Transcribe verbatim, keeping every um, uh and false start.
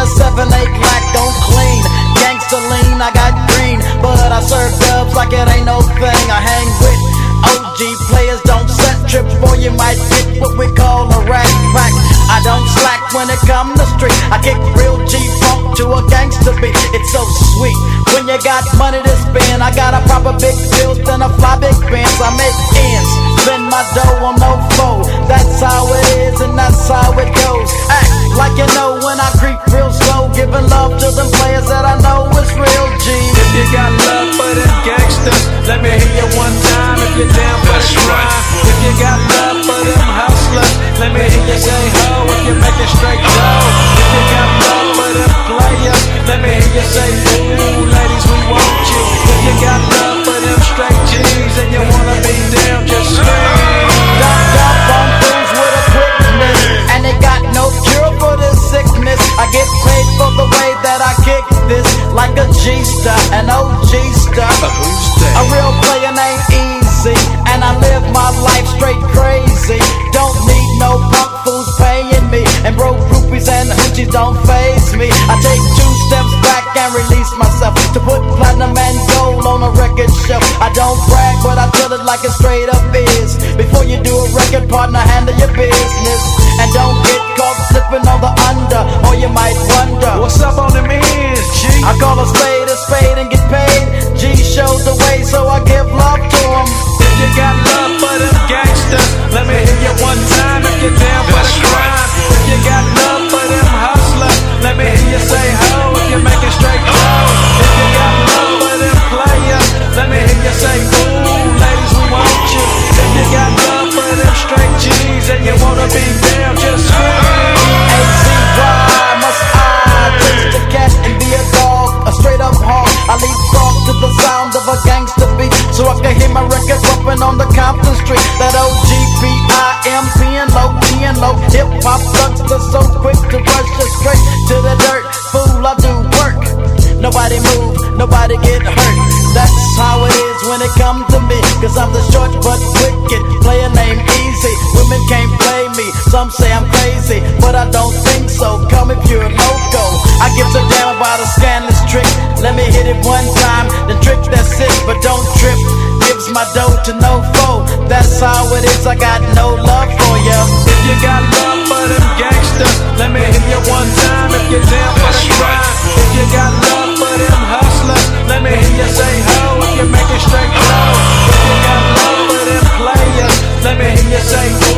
a seven eight Glock don't clean. Gangsta lean, I got green, but I serve dubs like it ain't no thing. I hang with O G players, don't set trips, boy, you might get what we call a rack rack. I don't slack when it come to street. I kick real G-funk to a gangsta beat. It's so sweet when you got money to spend. I got a proper big bills, then a fly big Benz. I make ends, spend my dough on no foe. That's how it is and that's how it goes. Act like you know when I creep real slow, giving love to them players that I know is real G. If you got love for them gangsters, let me hear you one time. If you're down for the grind, if you got love for them hustlers, let me hear you say ho. If you're making straight dough, if you got love for them players, let me hear you say ooh, ladies, we want you. If you got love for them straight G's and you wanna be down, just scream. Dumped up on things with a quickness, and they got no cure for this sickness. I get paid for the way that I kick this, like a G-star, an O G-star. Who's that? A real player named Easy, and I live my life straight crazy. Don't need no punk fools paying me, and broke groupies and hoochies don't faze me. I take two steps back and release myself to put platinum and gold on a record shelf. I don't brag, but I tell it like it straight up is. Before you do a record, partner, handle your business, and don't get caught slipping on the under, or you might wonder What's up on them ends, G? I call a spade a spade and get paid. G showed the way, so I give love to him. If you got love for them gangsters, let me hear you one time. If you're down for the grind, if you got love for them hustlers, let me hear you say ho. If you're making straight dough, if you got love for them players, let me hear you say ooh, ladies, we want you. If you got love for them straight G's and you wanna be down, just scream. A C Y, must I taste the cash and be a dog, a straight up hog. I leave off to the sound of a gangster beat, so I can hear my record bumping on the Compton Street. That O G P I M P and low, G and low. Hip hop thugs are so quick to rush you straight to the dirt. Fool, I do work. Nobody move, nobody get hurt. That's how it is when it comes to me, cause I'm the short but wicked player named Easy. Women can't play me, some say I'm crazy, but I don't think so. Come if you're loco. I get so down by the scandalous trick. Let me hit it one time, the trick that's it, but don't trip. Gives my dough to no foe. That's how it is, I got no love for ya. If you got love for them gangsters, let me hear you one time. If you're down for the grind, if you got love for them hustlers, let me hear you say ho. If you're making straight dough, if you got love for them players, let me hear you say